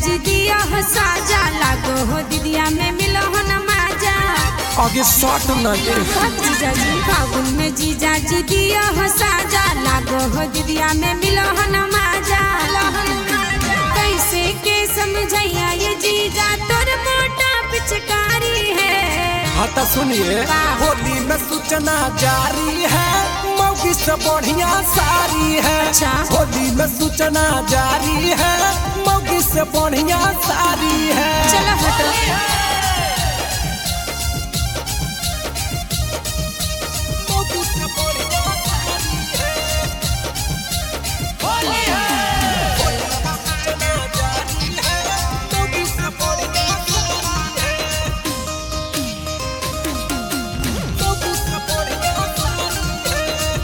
जी दिया हो साजा लागो हो दीदिया में मिलो हो न माजा आगे शॉट न दे जीजा जी फागुन में जीजा जी दिया हो साजा लागो हो दीदिया में मिलो हो न माजा कैसे के समझैया ये जीजा तोर मोटा पिचकारी है। हाँ तो सुनिए होली में सूचना जारी है मौगी से बढ़िया सारी है। अच्छा। होली में सूचना जारी है मौगी से बढ़िया सारी है। चलो हटो मौगी से बढ़िया सारी है। होली है होली में सूचना जारी है मौगी से बढ़िया सारी है। मौगी से बढ़िया सारी है।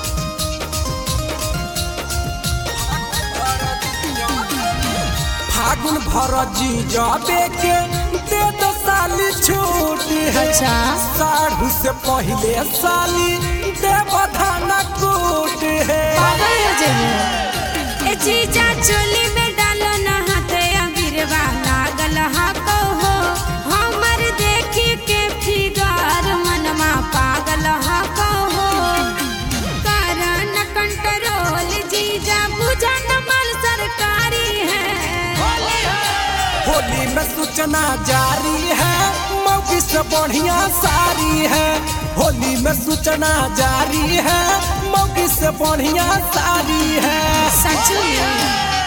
फागुन भर जी जाबे के दे दो साली छूट है। अच्छा। साढ़ू से पहले साली दे बधाना कूट है। पागल हो जाइए ए जीजा चोली में डालो ना हाथ अबीरवा लागल हा कहो हमर देखी के फिगर मनमा पागल हा कहो कारण कंट्रोल जीजा बुझा नमल सरकारी है। होली में सूचना जारी है मौगी से बढ़िया सारी है। होली में सूचना जारी है मौगी से बढ़िया सारी है। सच में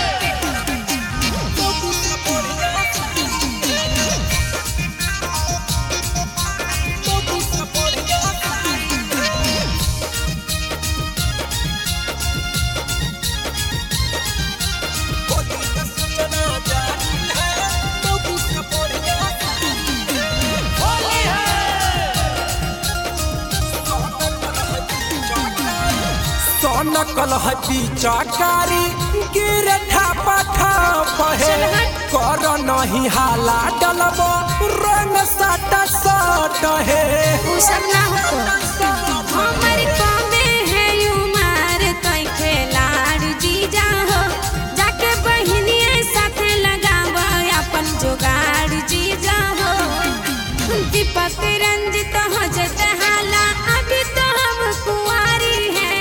मौगी से बढ़िया सारी है। मौगी से बढ़िया सारी है। होली में सूचना जारी है मौगी से बढ़िया सारी है। होली सोनकल हती चकारी गिरे ठापा ठाप है। कर नहीं हाला डलबो रंग साटा सट है। उ सब ना हो हमर कमे है उमर तई खेलाड़ जीजा हो जाके बहिनिए साथे लगाव अपन जोगाड़ जीजा हो दीपक रंजित हो जते हाला अभी तो हम कुंवारी है।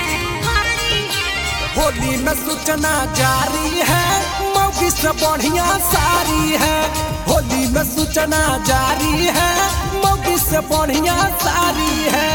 होली में सूचना जारी है मौगी से बढ़िया सारी है। होली में सूचना जारी है मौगी से बढ़िया सारी है।